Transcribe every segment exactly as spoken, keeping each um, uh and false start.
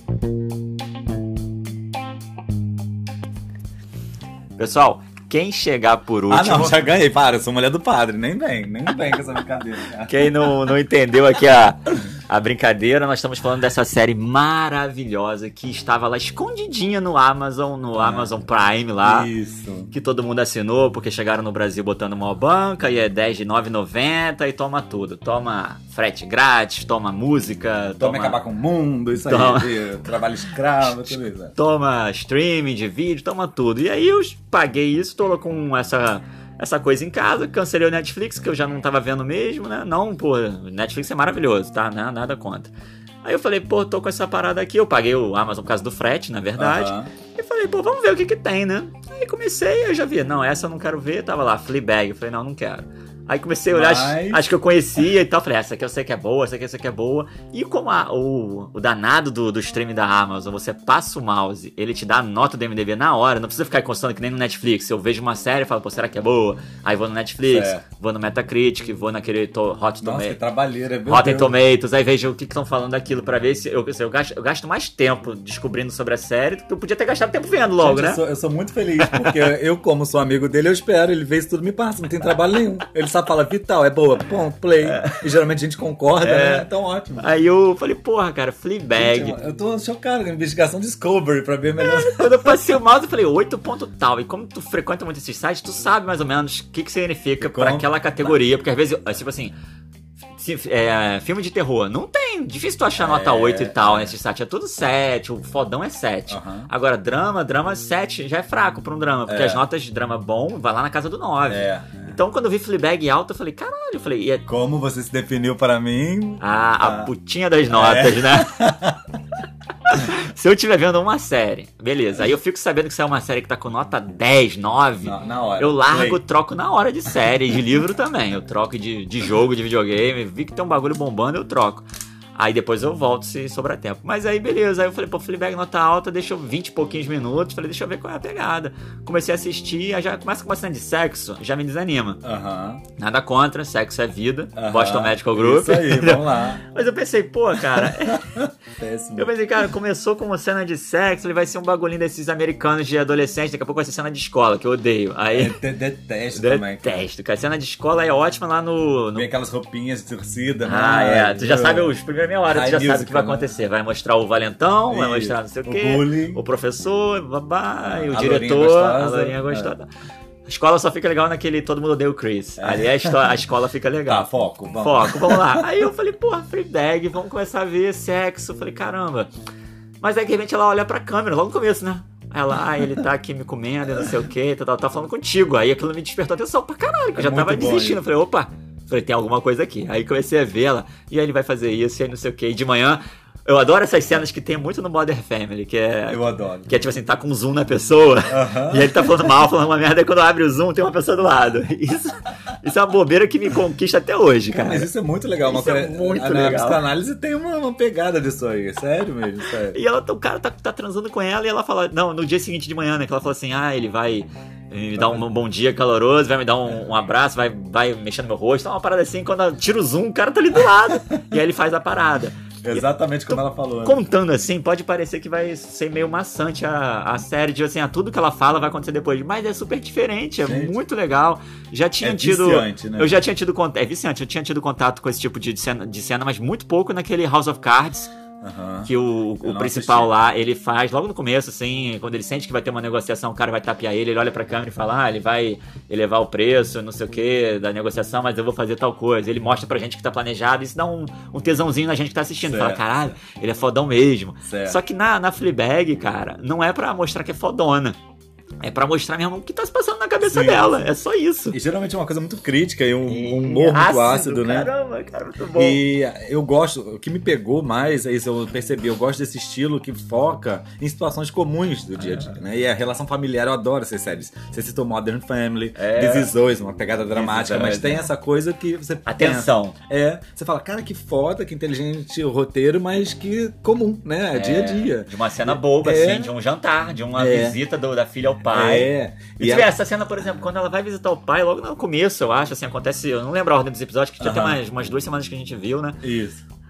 Pessoal, quem chegar por último... Ah, não, já ganhei. Para, eu sou mulher do padre. Nem vem, nem vem com essa brincadeira. Cara. Quem não, não entendeu aqui a, a brincadeira, nós estamos falando dessa série maravilhosa que estava lá escondidinha no Amazon, no ah, Amazon Prime lá. Isso. Que todo mundo assinou, porque chegaram no Brasil botando uma banca e é dez de nove reais e noventa centavos e toma tudo. Toma frete grátis, toma música... Toma, toma acabar com o mundo, isso toma, aí, trabalho escravo, tudo isso. Toma streaming de vídeo, toma tudo. E aí eu paguei isso, tô com essa... essa coisa em casa, cancelei o Netflix, que eu já não tava vendo mesmo, né? Não, pô, Netflix é maravilhoso, tá? Não, nada contra. Aí eu falei, pô, tô com essa parada aqui, eu paguei o Amazon por causa do frete, na verdade. Uhum. E falei, pô, vamos ver o que que tem, né? Aí comecei, eu já vi, não, essa eu não quero ver, tava lá, Fleabag, eu falei, não, não quero. Aí comecei a olhar Mas... as, as que eu conhecia e tal. Falei, essa aqui eu sei que é boa, essa aqui eu sei que é boa. E como a, o, o danado do, do streaming da Amazon, você passa o mouse, ele te dá a nota do M D B na hora, não precisa ficar constando que nem no Netflix. Eu vejo uma série e falo, pô, será que é boa? Aí vou no Netflix, certo. Vou no Metacritic, vou naquele to, Hot Tomatoes. Nossa, que trabalheira, meu Rotten Deus. Tomatoes, aí vejo o que estão falando daquilo pra ver se... Eu, eu, gasto, eu gasto mais tempo descobrindo sobre a série do que eu podia ter gastado tempo vendo logo, Gente, né? Eu sou, eu sou muito feliz, porque eu, como sou amigo dele, eu espero, ele vê isso tudo me passa, não tem trabalho nenhum. Ele só fala, Vital, é boa, ponto, play. É. E geralmente a gente concorda, é. né? Então ótimo. Aí eu falei, porra, cara, Fleabag. Gente, eu tô chocado com a investigação Discovery pra ver melhor. É, quando eu passei o mouse, eu falei, oito ponto tal. E como tu frequenta muito esses sites, tu sabe mais ou menos o que que significa pra aquela categoria. Porque às vezes, tipo assim, é, filme de terror, não tem, difícil tu achar nota é, oito e tal é. nesse site. É tudo sete, o fodão é sete. Uhum. Agora, drama, drama sete já é fraco pra um drama. Porque é. as notas de drama bom vai lá na casa do nove. É. Então, quando eu vi Fleabag alta, eu falei, caralho, eu falei... É... Como você se definiu para mim? Ah, ah. A putinha das notas, é. né? Se eu estiver vendo uma série, beleza, aí eu fico sabendo que se é uma série que tá com nota dez, nove, na, na hora. Eu largo, Play. troco na hora de série, de livro também. Eu troco de, de jogo, de videogame, vi que tem um bagulho bombando, eu troco. Aí depois eu volto se sobrar tempo. Mas aí beleza, aí eu falei, pô, Fleabag nota alta, deixa eu vinte e pouquinhos minutos. Falei, deixa eu ver qual é a pegada. Comecei a assistir, aí já começa com uma cena de sexo, já me desanima. Uhum. Nada contra, sexo é vida. Uhum. Boston Medical Group. Isso aí, vamos lá. Mas eu pensei, pô, cara... eu pensei, cara, começou com uma cena de sexo, ele vai ser um bagulhinho desses americanos de adolescente, daqui a pouco vai ser cena de escola, que eu odeio. Aí... Eu detesto eu também. Detesto, cara. Cena de escola é ótima lá no... no... Vem aquelas roupinhas de torcida. Ah, é. Tu já sabe os primeiros meia hora, tu já sabe o que vai acontecer. Vai mostrar o valentão, vai mostrar não sei o quê, o, o professor, babá, e o a diretor, a Lourinha gostosa. A escola só fica legal naquele Todo Mundo Odeia o Chris. É. Ali a, a escola fica legal. Tá, foco, vamos. Foco, vamos lá. Aí eu falei, porra, Fleabag, vamos começar a ver sexo. Eu falei, caramba. Mas aí de repente ela olha pra câmera, logo no começo, né? Ela, ah, ele tá aqui me comendo, não sei o quê, tá, tá, tá falando contigo. Aí aquilo me despertou atenção pra caralho, que eu já tava desistindo. Eu falei, opa. Falei, tem alguma coisa aqui. Aí comecei a ver ela, e aí ele vai fazer isso, e aí não sei o que. E de manhã, eu adoro essas cenas que tem muito no Modern Family, que é... Eu adoro. Que é tipo assim, tá com um zoom na pessoa, uh-huh. e aí ele tá falando mal, falando uma merda, e quando abre o zoom, tem uma pessoa do lado. Isso, isso é uma bobeira que me conquista até hoje, cara. Mas isso é muito legal. Isso uma é muito a, legal. A psicanálise tem uma, uma pegada disso aí, sério mesmo, sério. E ela, o cara tá, tá transando com ela, e ela fala... Não, no dia seguinte de manhã, né, que ela fala assim, ah, ele vai... me dá um bom dia caloroso, vai me dar um, um abraço, vai, vai mexer no meu rosto, tá uma parada assim, quando ela tira o zoom, o cara tá ali do lado, e aí ele faz a parada. Exatamente como ela falou. Né? Contando assim, pode parecer que vai ser meio maçante a, a série, de assim, ah, tudo que ela fala vai acontecer depois, mas é super diferente, é Gente, muito legal. Já tinha é tido... viciante, né? Eu já tinha tido contato, é viciante, eu tinha tido contato com esse tipo de cena, de cena, mas muito pouco naquele House of Cards, Uhum. que o, o principal assisti. lá, ele faz logo no começo, assim, quando ele sente que vai ter uma negociação, o cara vai tapear ele, ele olha pra câmera e fala, ah, ele vai elevar o preço, não sei o que, da negociação, mas eu vou fazer tal coisa. Ele mostra pra gente que tá planejado, isso dá um, um tesãozinho na gente que tá assistindo, certo. Fala, caralho, ele é fodão mesmo. Certo. Só que na, na Fleabag, cara, não é pra mostrar que é fodona. É pra mostrar mesmo o que tá se passando na cabeça Sim. dela. É só isso. E geralmente é uma coisa muito crítica e um, um humor muito ácido, né? Caramba, cara, muito bom. E eu gosto, o que me pegou mais, é isso, eu percebi, eu gosto desse estilo que foca em situações comuns do dia a dia, é. né? E a relação familiar, eu adoro essas séries. Você citou Modern Family, é. This Is Us, uma pegada dramática, mas tem essa coisa que você Atenção. pensa. É, você fala, cara, que foda, que inteligente o roteiro, mas que comum, né? É dia a dia. De uma cena boba, é. assim, de um jantar, de uma é. visita do, da filha ao pai. É. E, e ela... essa cena, por exemplo, quando ela vai visitar o pai, logo no começo, eu acho, assim, acontece, eu não lembro a ordem dos episódios, que tinha uh-huh. até mais umas duas semanas que a gente viu, né? Isso.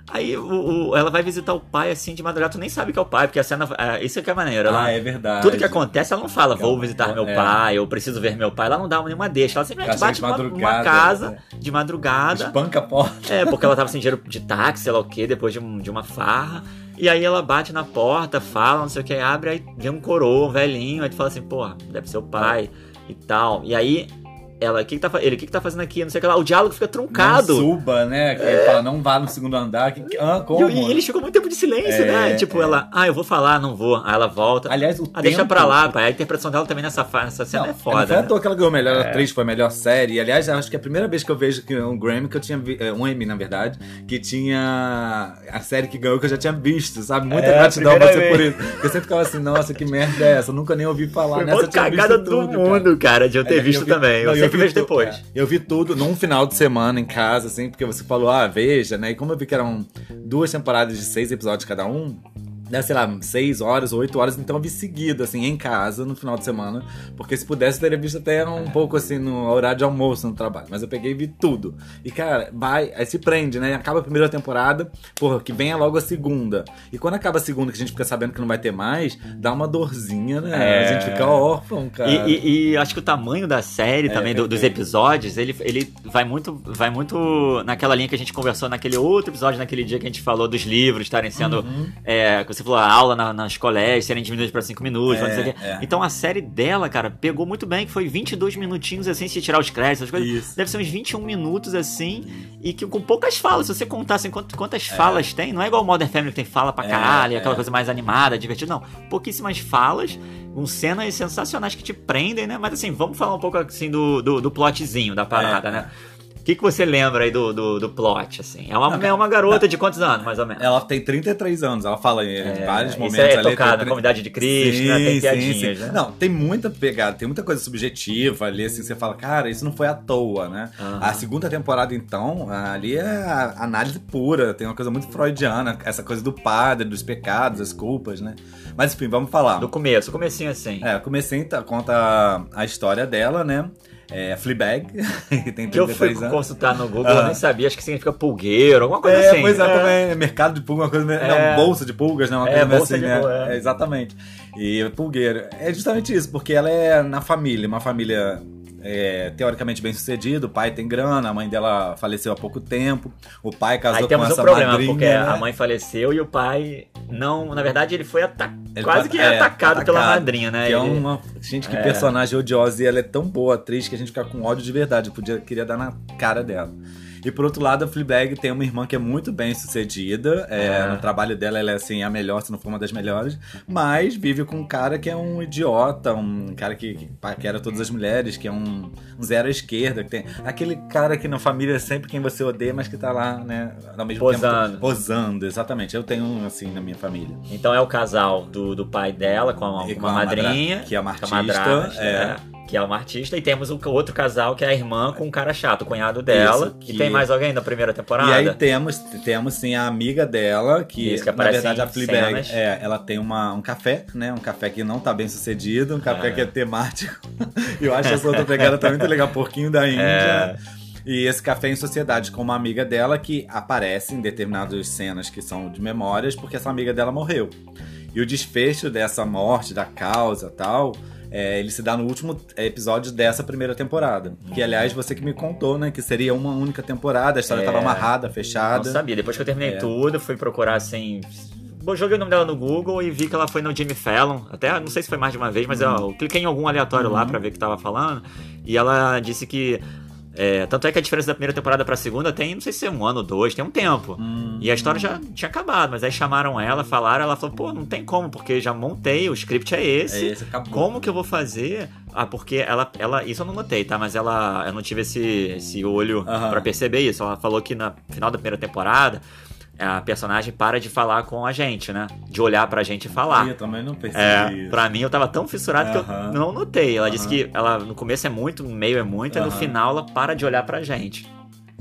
Aí o, o, ela vai visitar o pai assim de madrugada, tu nem sabe que é o pai, porque a cena. É, isso é que é maneiro. Ela, ah, é verdade. Tudo que acontece, ela não fala, vou ela, visitar ela, meu é. pai, eu preciso ver meu pai. Ela não dá nenhuma deixa. Ela simplesmente ela bate numa, numa casa é. de madrugada. Espanca a porta. É, porque ela tava sem dinheiro de táxi, sei lá o quê, depois de, um, de uma farra. E aí ela bate na porta, fala, não sei o que, abre, aí vem um coroa, um velhinho, aí tu fala assim, porra, deve ser o pai e tal. E aí. Ela, que que tá, ele, o que, que tá fazendo aqui? Não sei o que lá. O diálogo fica truncado. Não suba, né? Que é. Ele fala, não vá no segundo andar. Que, ah, como? E, e eles ficam muito tempo de silêncio, é, né? Tipo, é. ela, ah, eu vou falar, não vou. Aí ela volta. Aliás, o ah, tempo... deixa pra lá, pai. A interpretação dela também nessa, nessa cena não, é foda. Não foi à toa né? que ela ganhou melhor é. atriz, foi a melhor série. E, aliás, acho que é a primeira vez que eu vejo que um Grammy que eu tinha vi... um Emmy, na verdade, que tinha a série que ganhou que eu já tinha visto, sabe? Muita é, gratidão pra você por isso. Porque eu sempre ficava assim, nossa, que merda é essa? Eu nunca nem ouvi falar foi nessa. Foi cagada do tudo, mundo, cara. cara, de eu ter é, visto eu vi... também. Eu, não, sempre eu vejo depois. É. Eu vi tudo num final de semana em casa, assim, porque você falou, ah, veja, né? E como eu vi que eram duas temporadas de seis episódios cada um, né, sei lá, seis horas ou oito horas, então eu vi seguido, assim, em casa, no final de semana, porque se pudesse, eu teria visto até um é. pouco, assim, no horário de almoço no trabalho, mas eu peguei e vi tudo. E, cara, vai, aí se prende, né, acaba a primeira temporada, porra, que venha logo a segunda. E quando acaba a segunda, que a gente fica sabendo que não vai ter mais, dá uma dorzinha, né, é. a gente fica órfão, cara. E, e, e acho que o tamanho da série é, também, do, dos episódios, ele, ele vai muito, vai muito naquela linha que a gente conversou naquele outro episódio, naquele dia que a gente falou dos livros estarem sendo, uhum. é, você falou, a aula na, nas colégios serem diminuídas para cinco minutos. É, é. Então a série dela, cara, pegou muito bem, que foi vinte e dois minutinhos, assim, se tirar os créditos, as coisas. Isso. Deve ser uns vinte e um minutos, assim, e que com poucas falas. Se você contar, assim, quantas, quantas é. falas tem, não é igual o Modern Family que tem fala pra caralho, é, aquela é. coisa mais animada, divertida, não. Pouquíssimas falas, com cenas sensacionais que te prendem, né? Mas assim, vamos falar um pouco, assim, do, do, do plotzinho da parada, é, né? O que, que você lembra aí do, do, do plot, assim? É uma, não, é uma garota não, de quantos anos, mais ou menos? Ela tem trinta e três anos, ela fala em é, vários momentos. Isso é ali, tocado tem... na comunidade de Cristo, sim, né? Tem piadinhas, sim, sim. né? Não, tem muita pegada, tem muita coisa subjetiva ali, assim, você fala, cara, isso não foi à toa, né? Uhum. A segunda temporada, então, ali é a análise pura, tem uma coisa muito freudiana, essa coisa do padre, dos pecados, das culpas, né? Mas, enfim, vamos falar. Do começo, o comecinho assim. É, o comecinho conta a história dela, né? É Fleabag, que tem trinta e três que eu fui anos. consultar no Google, uhum. eu nem sabia, acho que significa pulgueiro, alguma coisa é, assim. Pois é, é, também, mercado de pulga, uma coisa, é. não, bolsa de pulgas, né, uma é, coisa bolsa assim, de né, pulga, é. É, exatamente. E pulgueiro, é justamente isso, porque ela é na família, uma família... É, teoricamente bem sucedido, o pai tem grana, a mãe dela faleceu há pouco tempo, o pai casou com essa madrinha. Aí temos um problema, madrinha, porque né? a mãe faleceu e o pai não, na verdade ele foi ata- ele quase tá, que é, atacado, atacado pela madrinha, né? Que ele... é uma, gente, que é. personagem odiosa, e ela é tão boa atriz que a gente fica com ódio de verdade, eu podia, queria dar na cara dela. E por outro lado, a Fleabag tem uma irmã que é muito bem sucedida. É, é. No trabalho dela, ela é assim, a melhor, se não for uma das melhores. Mas vive com um cara que é um idiota, um cara que, que paquera todas as mulheres, que é um, um zero à esquerda. Que tem aquele cara que na família é sempre quem você odeia, mas que tá lá, né, ao mesmo posando. tempo. Posando, exatamente. Eu tenho um assim na minha família. Então é o casal do, do pai dela com, a, com, com uma madrinha. Madra, que é uma artista. Madrasta, é. Né? Que é uma artista, e temos o outro casal, que é a irmã com um cara chato, o cunhado dela. Isso, que... E tem mais alguém da primeira temporada? E aí temos, temos sim, a amiga dela, que, Isso, que na verdade a Fleabag, é, ela tem uma, um café, né? Um café que não tá bem sucedido, um café é. que é temático. E eu acho essa outra pegada tá muito legal, porquinho da Índia. É. E esse café em sociedade com uma amiga dela que aparece em determinadas cenas que são de memórias, porque essa amiga dela morreu. E o desfecho dessa morte, da causa e tal... É, ele se dá no último episódio dessa primeira temporada. Que, aliás, você que me contou, né? Que seria uma única temporada, a história é, tava amarrada, fechada. Não sabia. Depois que eu terminei é. tudo, fui procurar, assim... Joguei o nome dela no Google e vi que ela foi no Jimmy Fallon. Até, não sei se foi mais de uma vez, mas uhum. eu, eu cliquei em algum aleatório uhum. lá pra ver o que tava falando. E ela disse que... É, tanto é que a diferença da primeira temporada pra segunda tem, não sei se é um ano ou dois, tem um tempo. Hum, e a história hum. já tinha acabado, mas aí chamaram ela, falaram, ela falou, pô, não tem como, porque já montei, o script é esse. É esse, acabou. Como que eu vou fazer? Ah, porque ela, ela, isso eu não notei, tá? Mas ela, eu não tive esse, esse olho uhum. pra perceber isso. Ela falou que no final da primeira temporada, a personagem para de falar com a gente, né? De olhar pra gente e falar. Eu também não percebi é, isso. Pra mim, eu tava tão fissurado uh-huh. que eu não notei. Ela uh-huh. disse que ela no começo é muito, no meio é muito, uh-huh. e no final ela para de olhar pra gente.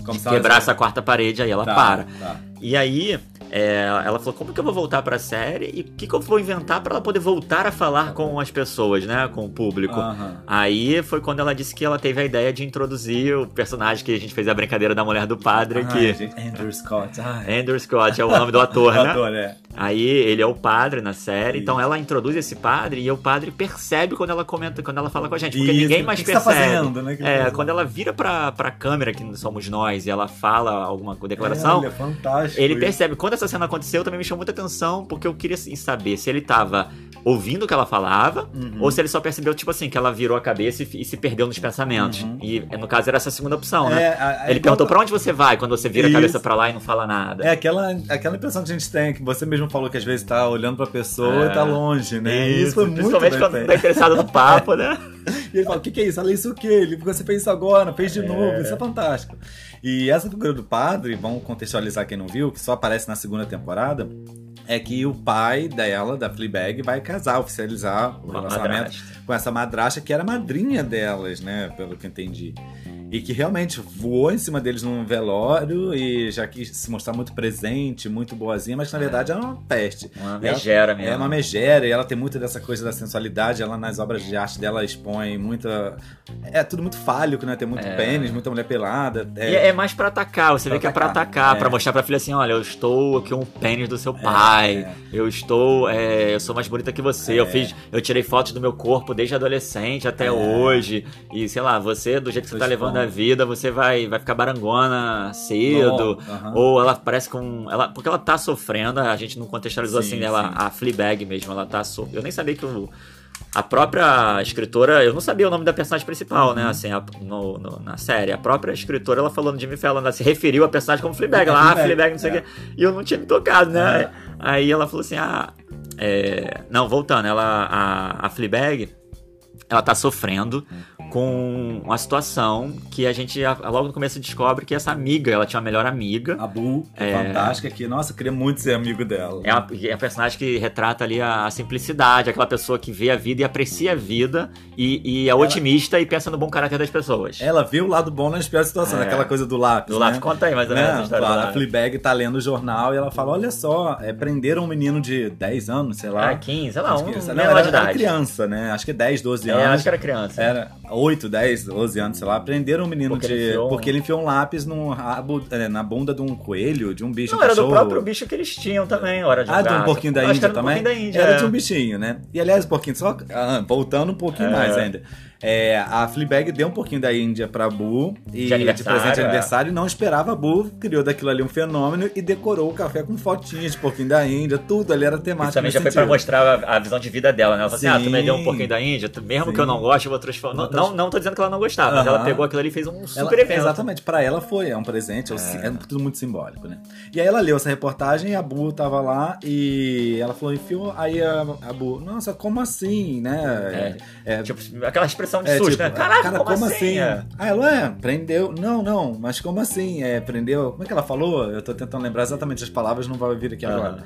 Como de se ela- quebrar essa quarta parede, aí ela Tá, para. tá. E aí, é, ela falou, como que eu vou voltar pra série e o que, que eu vou inventar pra ela poder voltar a falar com as pessoas, né, com o público. Aham. Aí foi quando ela disse que ela teve a ideia de introduzir o personagem que a gente fez a brincadeira da mulher do padre Ai, aqui. gente, Andrew Scott. Ai. Andrew Scott é o nome do ator, O né? ator, é. Aí ele é o padre na série, Isso. então ela introduz esse padre e o padre percebe quando ela comenta, quando ela fala com a gente, porque Isso, ninguém o mais que que você tá percebe. fazendo, né, que ele É, tá quando ela vira pra, pra câmera, que somos nós, e ela fala alguma declaração, É, fantástico. ele isso. percebe. Quando essa cena aconteceu, também me chamou muita atenção, porque eu queria assim, saber se ele tava ouvindo o que ela falava, Uhum. ou se ele só percebeu, tipo assim, que ela virou a cabeça e, e se perdeu nos pensamentos. Uhum. E no caso era essa segunda opção, né? É, a- a- ele perguntou pra onde você vai quando você vira a Isso. cabeça pra lá e não fala nada. É aquela, aquela impressão que a gente tem, que você mesmo falou que às vezes tá olhando pra pessoa É. e tá longe, né? Isso, Isso foi muito principalmente bem quando feito. tá interessado no papo, né? E ele fala, o que, que é isso? Ela, isso o quê? Ele, você fez isso agora, fez de novo, isso é fantástico. E essa figura do padre, vamos contextualizar quem não viu, que só aparece na segunda temporada, é que o pai dela, da Fleabag, vai casar, oficializar o Uma relacionamento madrasta. com essa madrasta, que era madrinha delas, né, pelo que eu entendi. E que realmente voou em cima deles num velório e já quis se mostrar muito presente, muito boazinha, mas que na verdade era uma peste. Uma E ela- megera mesmo. É uma megera, e ela tem muito dessa coisa da sensualidade. Ela nas obras de arte dela expõe muita. É tudo muito fálico, né? Tem muito É. pênis, muita mulher pelada. E é mais pra atacar, você Pra vê que é pra atacar, atacar, é. pra mostrar pra filha assim, olha, eu estou aqui um pênis do seu pai, é. eu estou, é, eu sou mais bonita que você, eu fiz, eu tirei fotos do meu corpo desde adolescente até É. hoje, e sei lá, você, do jeito que você Tô tá levando a expondo. vida, você vai, vai ficar barangona cedo, Não, aham. ou ela parece com, ela, porque ela tá sofrendo, a gente não contextualizou Sim, assim, ela, sim. a Fleabag mesmo, ela tá sofrendo, eu nem sabia que o... A própria escritora, eu não sabia o nome da personagem principal, Uhum. né? Assim, a- no, no- na série. A própria escritora, ela falando de mim, ela se referiu a personagem como Fleabag. É, Ela, ah, Fleabag, Fleabag, não sei o é. quê. E eu não tinha me tocado, né? É. Aí ela falou assim, ah... é, não, voltando, ela, a, a Fleabag, ela tá sofrendo com uma situação que a gente a- logo no começo descobre que essa amiga, ela tinha uma melhor amiga. A Bu, que é, É. fantástica, que, nossa, eu queria muito ser amigo dela. É uma, é uma personagem que retrata ali a, a simplicidade, aquela pessoa que vê a vida e aprecia a vida e, e é otimista e pensa no bom caráter das pessoas. Ela vê o lado bom nas piores situações, É. aquela coisa do lápis. Do né? lado, conta aí mais ou menos essa Né? história do A lápis. Fleabag tá lendo o jornal e ela fala: olha só, é, prenderam um menino de dez anos, sei lá. Ah, quinze, sei lá, Acho um que- não, menor era, de era idade. criança, né? Acho que dez, doze É, anos. acho que era criança. Era oito, dez, doze anos, sei lá. Prenderam um menino Porque de. ele enfiou um- Porque ele enfiou um lápis num rabo, é, na bunda de um coelho, de um bicho. Não, um era do cachorro. próprio bicho que eles tinham também, hora de um Ah, de um gato. porquinho da Acho que Índia era do também? porquinho da Índia, Era é. de um bichinho, né? E aliás, um pouquinho, só ah, voltando um pouquinho É. mais ainda. É, a Fleabag deu um pouquinho da Índia pra Bu e De aniversário, presente de é. aniversário e não esperava a Bu, criou daquilo ali um fenômeno e decorou o café com fotinhas de porquinho da Índia, tudo ali era temático. Isso também nesse já foi pra sentido. mostrar a, a visão de vida dela, né? Ela falou assim, ah, tu me deu um Sim. porquinho da Índia, tu- mesmo Sim. que eu não goste, eu vou transformar. Não, Vou trans- não, não tô dizendo que ela não gostava, mas Aham. ela pegou aquilo ali e fez um Ela- super evento. Exatamente, pra ela foi, é um presente, é, o sim- é tudo muito simbólico, né? E aí ela leu essa reportagem, a Bu tava lá e ela falou, enfiou, aí a, a Bu, nossa, como assim, né? É, Tipo, aquela expressão de é, susto, tipo, né? Caraca, cara, como, assim? É. Ah, ela é, prendeu, não, não, mas como assim? É, prendeu, como é que ela falou? Eu tô tentando lembrar exatamente as palavras, não vai vir aqui Aham. agora.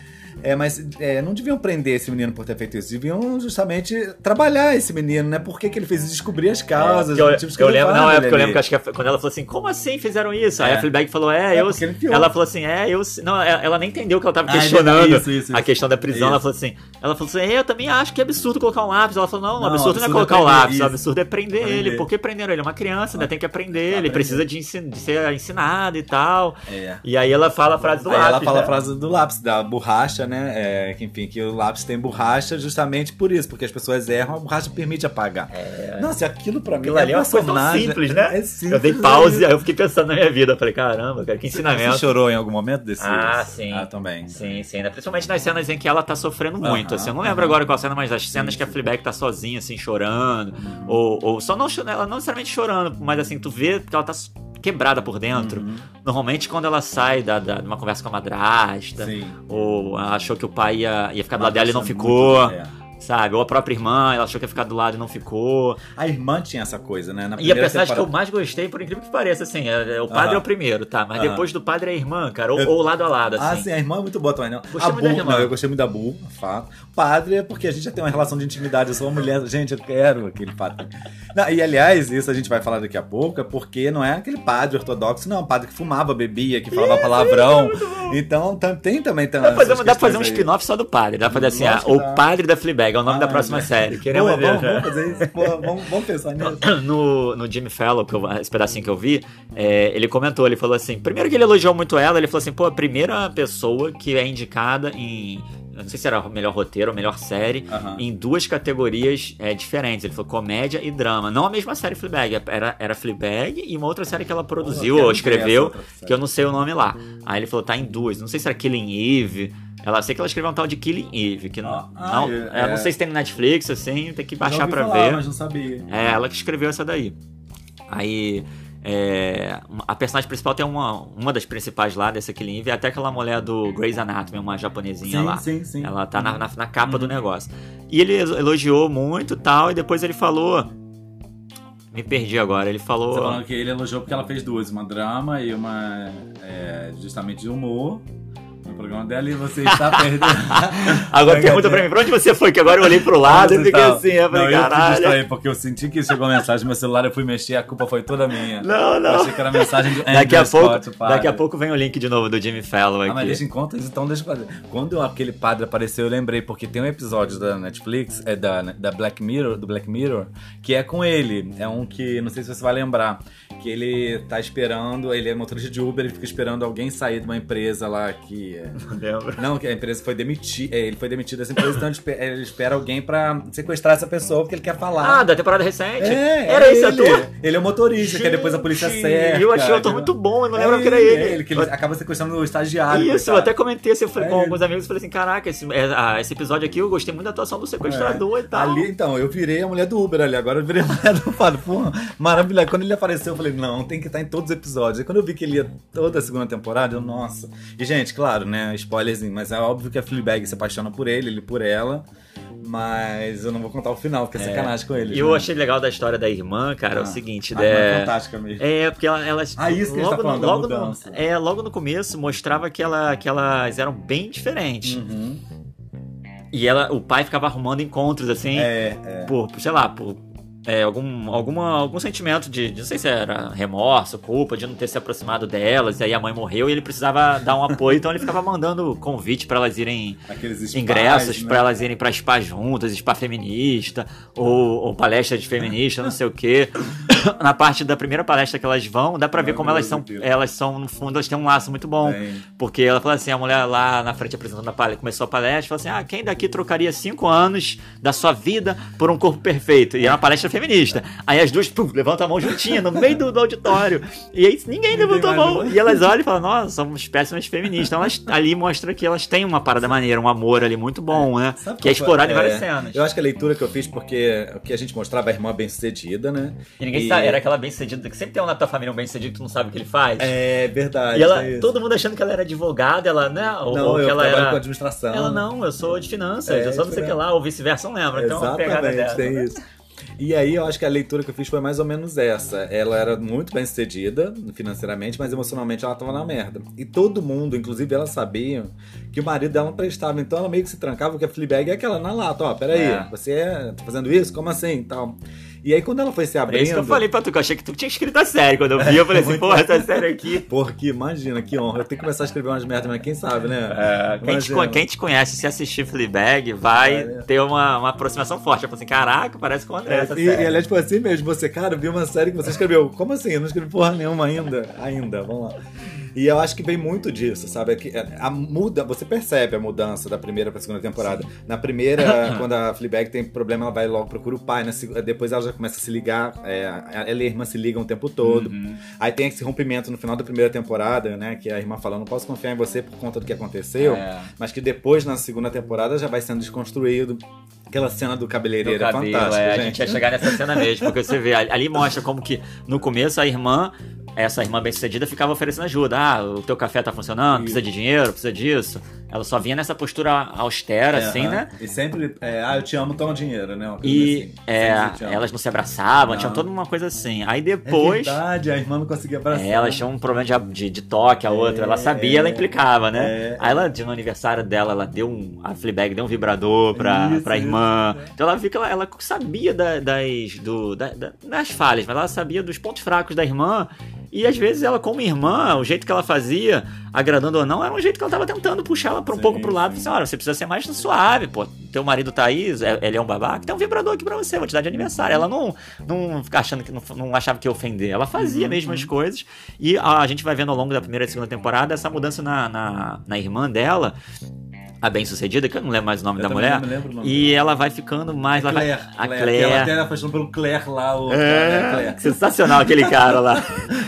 É, mas é, não deviam prender esse menino por ter feito isso. Deviam justamente trabalhar esse menino, né? Por que, que ele fez isso? Descobrir as causas, É, os eu, motivos que eu ele lembro, fala não, é dele porque eu ali. lembro que acho que a- quando ela falou assim, como assim fizeram isso? Aí É. a Fleabag falou, é, É, eu. porque ele enfiou. Ela falou assim, é, eu. Não, ela ela nem entendeu que ela tava Ah, questionando isso, isso, a isso. questão da prisão. Ela Isso. falou assim, ela falou assim, é, eu também acho que é absurdo colocar um lápis. Ela falou, não, o Não, absurdo não é absurdo é colocar o prender, lápis, o isso. absurdo é prender Prender. ele. Por que prenderam ele? É uma criança, ainda tem que aprender, ele aprender. precisa de, ensin- de ser ensinado e tal. É. E aí ela fala a frase do Aí lápis. ela fala né? a frase do lápis, da borracha, né? É, que, enfim, que o lápis tem borracha justamente por isso, porque as pessoas erram, a borracha permite apagar. Nossa, aquilo pra mim Aquilo ali é uma coisa tão personagem- simples, né? É simples. eu dei pause, aí eu fiquei pensando na minha vida. Eu falei, caramba, cara, que ensinamento. Você chorou em algum momento desse? Ah, sim. Ah, também. Sim, sim, né? Principalmente nas cenas em que ela tá sofrendo Aham, muito. Assim, eu não lembro aham. agora qual cena, mas as cenas que a Fleabag tá sozinha, assim, chorando. Ou, ou só não cho- ela não necessariamente chorando, mas assim, tu vê que ela tá quebrada por dentro. Uhum. Normalmente quando ela sai da, da, de uma conversa com a madrasta, Sim. ou ela achou que o pai ia, ia ficar do lado Ela dela e não acha ficou. muito- é. sabe? Ou a própria irmã, ela achou que ia ficar do lado e não ficou. A irmã tinha essa coisa, né? Na E a personagem temporada... que eu mais gostei, por incrível que pareça, assim, é, o padre uh-huh. é o primeiro, tá? Mas uh-huh. depois do padre é a irmã, cara, ou, eu... ou lado a lado, assim. Ah, sim, a irmã é muito boa também, não. Gostei a muito Bu, da irmã. não, eu gostei muito da Bu, fato. O padre é porque a gente já tem uma relação de intimidade, eu sou uma mulher, gente, eu quero aquele padre. Não, e aliás, isso a gente vai falar daqui a pouco, é porque não é aquele padre ortodoxo, não, é um padre que fumava, bebia, que falava isso, palavrão. Então, tem também... Tem dá, fazer, dá pra fazer um spin-off só do padre, dá pra fazer assim, ah, o dá. Padre da Fleabag, é o nome ah, da próxima é. série. Queremos Boa, vamos, vamos fazer isso, Pô, vamos, vamos pensar nisso. No, no Jimmy Fallon, que eu, esse pedacinho que eu vi, é, ele comentou, ele falou assim, primeiro que ele elogiou muito ela, ele falou assim, pô, a primeira pessoa que é indicada em... Eu não sei se era o melhor roteiro ou melhor série, uh-huh. em duas categorias é, diferentes. Ele falou comédia e drama. Não a mesma série Fleabag, era, era Fleabag e uma outra série que ela produziu oh, ou escreveu, que eu não sei o nome lá. Aí ele falou, tá em duas. Não sei se era Killing Eve. Ela, sei que ela escreveu um tal de Killing Eve, que não, ah, não, é, é, não sei se tem no Netflix, assim, tem que baixar pra falar, ver. Mas não sabia. É ela que escreveu essa daí. Aí... É, a personagem principal tem uma, uma das principais lá dessa Killing Eve, é até aquela mulher do Grey's Anatomy, uma japonesinha sim, lá. Sim, sim. Ela tá na, na, na capa uhum. do negócio. E ele elogiou muito e tal, e depois ele falou... Me perdi agora, ele falou... Você falando que ele elogiou porque ela fez duas, uma drama e uma é, justamente de humor. No programa dela e você está perdendo. Agora pergunta pra mim, pra onde você foi? Que agora eu olhei pro lado e fiquei assim, eu falei, não, caralho. Eu te distraí, porque eu senti que chegou a mensagem no meu celular, eu fui mexer, a culpa foi toda minha. Não, não. Eu achei que era mensagem do daqui a pouco, Scott, Daqui a pouco vem o link de novo do Jimmy Fallon aqui. Ah, mas deixa em conta, então deixa eu fazer. Quando aquele padre apareceu, eu lembrei, porque tem um episódio da Netflix, é da, da Black Mirror, do Black Mirror, que é com ele. É um que, não sei se você vai lembrar, que ele tá esperando, ele é motorista de Uber, ele fica esperando alguém sair de uma empresa lá que... Não lembro. Não, que a empresa foi demitida, ele foi demitido dessa empresa, então ele espera alguém pra sequestrar essa pessoa porque ele quer falar. Ah, da temporada recente? É, era é esse ele. ator? Ele é o motorista, gente, que depois a polícia cerca. Eu achei o ator muito bom, eu não lembro é que era ele. É ele, que ele eu... acaba sequestrando o estagiário. Isso, coitado. Eu até comentei assim, eu falei, é com ele. alguns amigos, eu falei assim, caraca, esse, é, ah, esse episódio aqui eu gostei muito da atuação do sequestrador é. e tal. Ali, então, eu virei a mulher do Uber ali, agora eu virei a mulher do padre. Pô, maravilha. Quando ele apareceu, eu falei, não, tem que estar em todos os episódios. E quando eu vi que ele ia toda a segunda temporada, eu, nossa. E, gente, claro, né, spoilerzinho, mas é óbvio que a Fleabag se apaixona por ele, ele por ela, mas eu não vou contar o final, porque é, é sacanagem com ele. E eu achei legal da história da irmã, cara, ah, é o seguinte... A é... irmã é fantástica mesmo. É, porque ela... ela ah, isso que logo, a gente tá falando, no, logo, da no, é, logo no começo mostrava que, ela, que elas eram bem diferentes. Uhum. E ela, o pai ficava arrumando encontros, assim, é, é. por, sei lá, por... É, algum, alguma, algum sentimento de, de, não sei se era remorso, culpa de não ter se aproximado delas, e aí a mãe morreu e ele precisava dar um apoio, então ele ficava mandando convite pra elas irem, aqueles ingressos, spas, né? pra elas irem pra spa juntas, spa feminista, ou, ou palestra de feminista, não sei o quê. Na parte da primeira palestra que elas vão, dá pra ver como elas são, elas são, no fundo, elas têm um laço muito bom. Bem. Porque ela fala assim, a mulher lá na frente apresentando a palestra, começou a palestra, falou assim, ah, quem daqui trocaria cinco anos da sua vida por um corpo perfeito? E é uma palestra feminista. Aí as duas pum, levantam a mão juntinha no meio do, do auditório. E aí ninguém levantou a mão. E elas olham e falam, nossa, somos péssimas feministas. Então elas ali mostram que elas têm uma parada maneira, um amor ali muito bom, né? Sabe que é explorado é, em várias cenas. Eu acho que a leitura que eu fiz, porque o que a gente mostrava é a irmã bem-sucedida, né? E ninguém e... sabe, era aquela bem-sucedida, que sempre tem um na tua família um bem-sucedido que tu não sabe o que ele faz. É verdade. E ela, é todo mundo achando que ela era advogada, ela, né? Ou, não, ou que eu ela trabalho era... com administração. Ela, não, eu sou de finanças, é, eu sou não sei o que lá, ou vice-versa, não lembro. Então é uma pegada dela. Tem né? isso. E aí eu acho que a leitura que eu fiz foi mais ou menos essa. Ela era muito bem sucedida financeiramente, mas emocionalmente ela tava na merda. E todo mundo, inclusive ela, sabia que o marido dela não prestava. Então ela meio que se trancava, porque a Fleabag é aquela na lata, ó, peraí, é. você é, tá fazendo isso? Como assim? Tal. E aí quando ela foi se abrindo... É isso que eu falei pra tu, que eu achei que tu tinha escrito a série. Quando eu vi, eu falei assim, porra, essa série aqui... Porque imagina, que honra. Eu tenho que começar a escrever umas merdas, mas quem sabe, né? É, quem, te, quem te conhece, se assistir Fleabag, vai é, né? ter uma, uma aproximação forte. Eu falei assim, caraca, parece com o André é, essa e, série. E aliás, tipo assim mesmo, você, cara, viu uma série que você escreveu. Como assim? Eu não escrevi porra nenhuma ainda. Ainda, vamos lá. E eu acho que vem muito disso, sabe? A muda, você percebe a mudança da primeira pra segunda temporada. Sim. Na primeira, quando a Fleabag tem problema, ela vai logo procura o pai. Na, depois ela já começa a se ligar. É, ela e a irmã se ligam o tempo todo. Uhum. Aí tem esse rompimento no final da primeira temporada, né? Que a irmã fala, não posso confiar em você por conta do que aconteceu. É. Mas que depois, na segunda temporada, já vai sendo desconstruído. Aquela cena do cabeleireiro é fantástica, é, gente. A gente ia chegar nessa cena mesmo, porque você vê, ali mostra como que no começo a irmã, essa irmã bem-sucedida, ficava oferecendo ajuda. Ah, o teu café tá funcionando, precisa de dinheiro, precisa disso. ela só vinha nessa postura austera, É, assim, aham. né? E sempre, é, ah, eu te amo, toma dinheiro, né? Uma coisa E assim. é, Sempre eu te amo. elas não se abraçavam, Não. tinha toda uma coisa assim. Aí É depois... verdade, a irmã não conseguia abraçar. É, elas tinham um problema de, de, de toque, a outra. Ela sabia, ela implicava, né? é. Aí ela, no aniversário dela, ela deu um. A Fleabag deu um vibrador pra, Isso, pra irmã. isso, é. Então ela viu que ela, ela sabia da- das. Do, da- da- das falhas, mas ela sabia dos pontos fracos da irmã. E às vezes ela, como irmã, o jeito que ela fazia, agradando ou não, era um jeito que ela tava tentando puxar ela pra um Sim, pouco pro lado. sim. Assim, olha, você precisa ser mais suave, pô. Teu marido tá aí, é- ele é um babaca, tem um vibrador aqui pra você, vou te dar de aniversário. Ela não, não fica achando que não, não achava que ia ofender. Ela fazia Uhum, mesmo as coisas. E a, a gente vai vendo ao longo da primeira e segunda temporada essa mudança na, na, na irmã dela. A bem-sucedida, que eu não lembro mais o nome Eu da também mulher. não me lembro o nome E ela vai ficando mais. Ela vai- Claire, a Claire, Claire. que ela até apaixonou pelo Claire lá, o cara, É, né, Claire. sensacional aquele cara lá.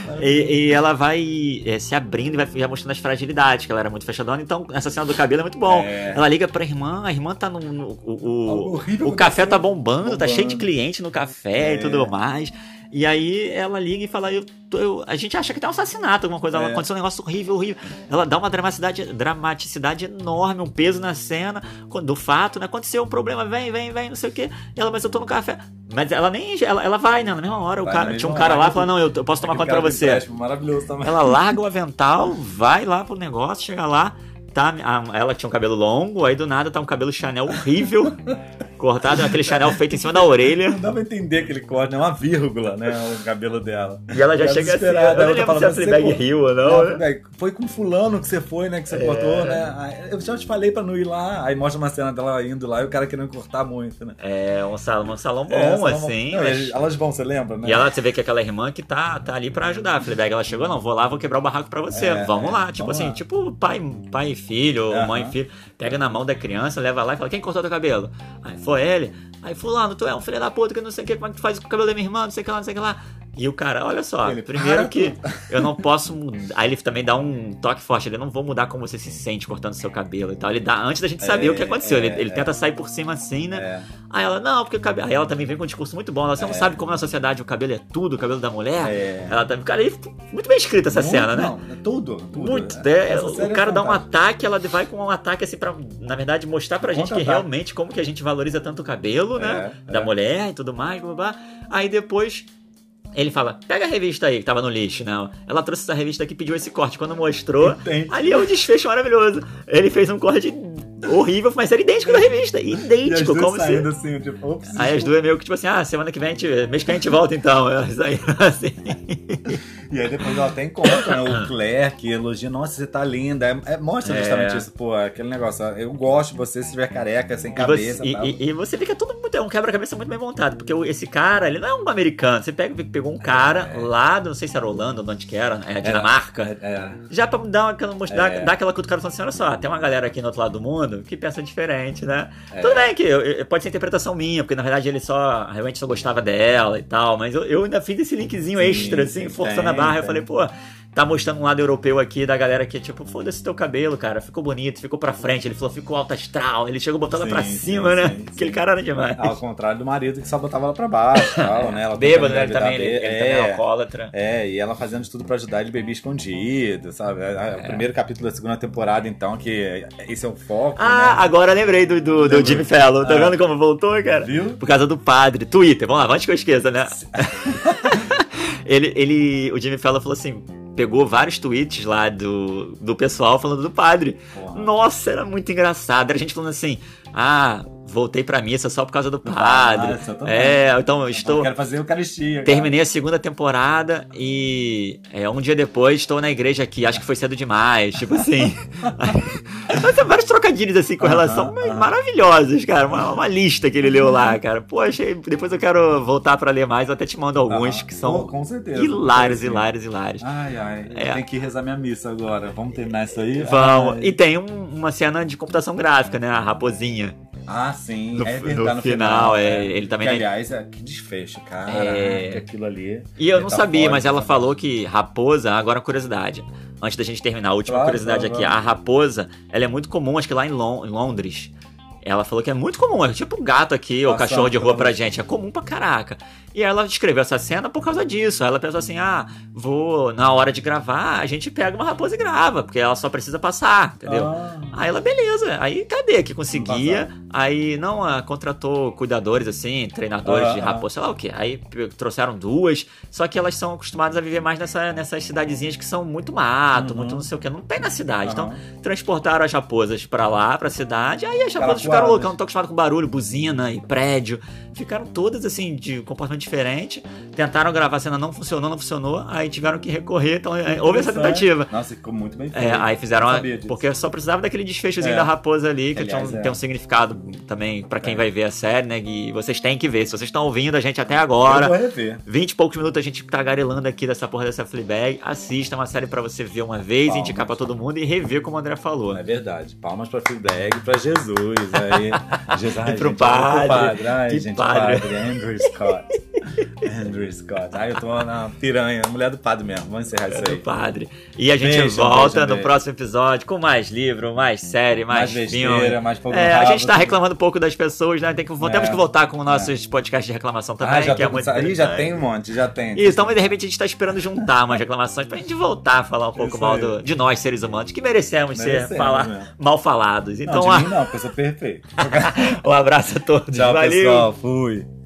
E, e ela vai é, se abrindo e vai, vai mostrando as fragilidades, que ela era muito fechadona. Então, essa cena do cabelo é muito bom. É. Ela liga pra irmã, a irmã tá no. no- o, o, Algo horrível o café aconteceu. tá bombando, tá Bombando. cheio de cliente no café É. e tudo mais. E aí ela liga e fala, eu, tô- eu- a gente acha que tem um assassinato, alguma coisa, ela É. aconteceu um negócio horrível, horrível. Ela dá uma dramaticidade, dramaticidade enorme, um peso na cena quando- do fato, né? Aconteceu um problema, vem, vem, vem, não sei o quê. E ela, mas eu tô no café. Mas ela nem. Ela, ela vai, né? Na mesma hora, o Vai, cara, na tinha um mesma cara hora. lá e fala, não, eu, eu posso tomar Aquele conta pra cara do você. empréstimo, maravilhoso também. Ela larga o avental, vai lá pro negócio, chega lá, tá, a- ela tinha um cabelo longo, aí do nada tá um cabelo Chanel horrível, cortado, aquele Chanel feito em cima da orelha. Não dá pra entender aquele corte, é uma vírgula, né? O cabelo dela. E ela já Ela chega assim, desesperada, eu não ela lembro tá se a falando, Fleabag você- riu ou não, Não, né? Fleabag, foi com fulano que você foi, né? Que você É. cortou, né? Aí, eu já te falei pra não ir lá. Aí mostra uma cena dela indo lá e o cara querendo cortar muito, né? É, um salão, um salão bom, É, só assim. Não, mas- e elas vão, você lembra, né? E ela, você vê que aquela irmã que tá, tá ali pra ajudar. A Fleabag, ela chegou, não, vou lá, vou quebrar o barraco pra você. É, vamos é, lá. Tipo vamos assim, lá. tipo pai, pai e filho, ou Aham. mãe e filho. Pega na mão da criança, leva lá e fala, quem cortou teu cabelo? Aí foi ele. Aí fulano, tu é um filho da puta que não sei o que, como é que tu faz com o cabelo da minha irmã, não sei o que lá, não sei o que lá. E o cara, olha só, Ele, primeiro para que tudo. eu não posso mudar. Aí ele também dá um toque forte, ele não vou mudar como você se sente cortando seu cabelo e tal. Ele dá, antes da gente saber É, o que aconteceu, é, ele, ele é. tenta sair por cima assim, né? É. Aí ela, não, porque o cabelo. Aí ela também vem com um discurso muito bom. Ela, você não É. sabe como na sociedade o cabelo é tudo, o cabelo da mulher. É. Ela tá. Cara, aí, muito bem escrita essa Muito, cena, né? Não, é tudo, tudo. Muito. É, É, essa o série é cara dá um fantástica. ataque, ela vai com um ataque assim pra, na verdade, mostrar pra gente que Contra-ataque. realmente como que a gente valoriza tanto o cabelo, né? É, Da é. mulher e tudo mais, blá, blá. Aí depois. Ele fala, pega a revista aí, que tava no lixo, né? Ela trouxe essa revista aqui e pediu esse corte. Quando mostrou, Entende. ali é um desfecho maravilhoso. Ele fez um corte horrível, mas era idêntico da revista. E as Idêntico, duas como se... saindo assim, tipo, ops, Aí as duas é meio que tipo assim, ah, semana que vem a gente, mês que vem a gente volta então. Elas aí, assim. E aí depois ela até encontra, né, o Claire, que elogia, nossa, você tá linda. É, é- mostra justamente É. isso, pô, aquele negócio. Eu gosto de você se estiver careca, sem E cabeça você, e tal. e, e- e você vê que é tudo muito, é um quebra-cabeça muito bem montado, porque o- esse cara, ele não é um americano. Você pega, pegou um cara lá, do, não sei se era Holanda, de onde que era, é Dinamarca. É, é. Já pra dar, uma, aquela- mostrar, É. dar aquela cutucada falando assim, olha só, tem uma galera aqui no outro lado do mundo que pensa diferente, né? É. Tudo bem que eu- eu- pode ser interpretação minha, porque na verdade ele só, realmente só gostava dela e tal, mas eu, eu ainda fiz esse linkzinho Sim, extra, assim, sim, forçando tem, a barra. Eu tem. falei, pô, tá mostrando um lado europeu aqui da galera que, tipo, foda-se teu cabelo, cara, ficou bonito, ficou pra frente. Ele falou, ficou alto astral, ele chegou botando Sim, pra sim, cima, né? sim, Aquele sim. cara era demais. Ao contrário do marido que só botava ela pra baixo, tal, né? Ela Bêbado, tentando né? Ele também, ele, engravidar ele bê- também é é, alcoólatra. É, e ela fazendo de tudo pra ajudar ele bebê escondido, sabe? É, O primeiro capítulo da segunda temporada, então, que esse é o foco, Ah, né? agora lembrei do, do, do Lembrou? Jimmy Fallon. Tá Ah. vendo como voltou, cara? Viu? Por causa do padre. Twitter, vamos lá, antes que eu esqueça, né? ele, ele, o Jimmy Fallon falou assim, pegou vários tweets lá do, do pessoal falando do padre. Porra. Nossa, era muito engraçado. Era gente falando assim, ah, voltei pra missa só por causa do Do padre. padre, eu também. É, então eu Eu estou... quero fazer Eucaristia. cara. Terminei a segunda temporada e é, um dia depois estou na igreja aqui, acho que foi cedo demais, tipo assim. Mas tem vários trocadilhos assim com Aham, relação mas aham. maravilhosos, cara. Uma, uma lista que ele leu lá, cara. Pô, achei. Depois eu quero voltar pra ler mais, eu até te mando alguns Ah, que são com- com certeza. hilários, Sim. hilários, hilários. Ai, ai, eu É. tenho que rezar minha missa agora. Vamos terminar isso aí? Vamos. Ai. E tem um- uma cena de computação gráfica, né? A raposinha. Ah, sim. No- é no verdade, no, final, final. é, ele também- Que, aliás, é, que desfecho, cara. É. Aquilo ali. E eu não sabia, Metafórico, mas ela sabe? falou que raposa, agora curiosidade. Antes da gente terminar, a última Claro, curiosidade claro, aqui. claro. A raposa, ela é muito comum, acho que lá em, Lon- em Londres. Ela falou que é muito comum, é tipo um gato aqui, ou Passando cachorro de rua pela pra rua. gente. É comum pra caraca. E ela escreveu essa cena por causa disso. Ela pensou assim, ah, vou, na hora de gravar, a gente pega uma raposa e grava, porque ela só precisa passar, entendeu? Ah. Aí ela, beleza. Aí cadê que conseguia? Aí, não, a, contratou cuidadores, assim, treinadores ah, de raposa, sei lá o quê. Aí trouxeram duas, só que elas são acostumadas a viver mais nessa, nessas cidadezinhas que são muito mato, uhum. muito não sei o que, não tem na cidade. Uhum. Então, transportaram as raposas pra lá, pra cidade, aí as raposas ficaram loucas, não estão acostumadas com barulho, buzina e prédio. Ficaram todas, assim, de comportamento diferente. Tentaram gravar a cena, não funcionou, não funcionou. Aí tiveram que recorrer, então houve essa tentativa. Nossa, ficou muito bem feito. É, aí fizeram, a, porque só precisava daquele desfechozinho é. da raposa ali, que Aliás, tinha, um, é. tem um significado também pra quem é. vai ver a série, né? E vocês têm que ver. Se vocês estão ouvindo a gente até agora, eu vou rever. vinte e poucos minutos a gente tagarelando aqui dessa porra dessa Fleabag, assista uma série pra você ver uma vez, Palmas. indicar pra todo mundo e rever, como o André falou. É verdade. Palmas pra Fleabag, pra Jesus. Aí. Jesus, ai, e pro gente, padre. Pro padre. Ai, que gente, padre. padre. Andrew Scott. Andrew Scott. Ai, eu tô na piranha. Mulher do padre mesmo. Vamos encerrar isso aí. Do padre. E a gente beijo, volta beijo, no beijo. próximo episódio com mais livro, mais série, mais, mais filme. Besteira, mais é, a gente tá reclamando um pouco das pessoas, né? Tem que, é. Temos que voltar com nossos é. podcasts de reclamação também, ah, já que é muito Aí já tem um monte, já tem. Isso, então de repente a gente tá esperando juntar umas reclamações pra gente voltar a falar um pouco mal do, de nós, seres humanos, que merecemos, merecemos ser falar, mal falados. Então, não, de mim não, porque eu sou perfeito. Um abraço a todos. Tchau, valeu. pessoal. Fui.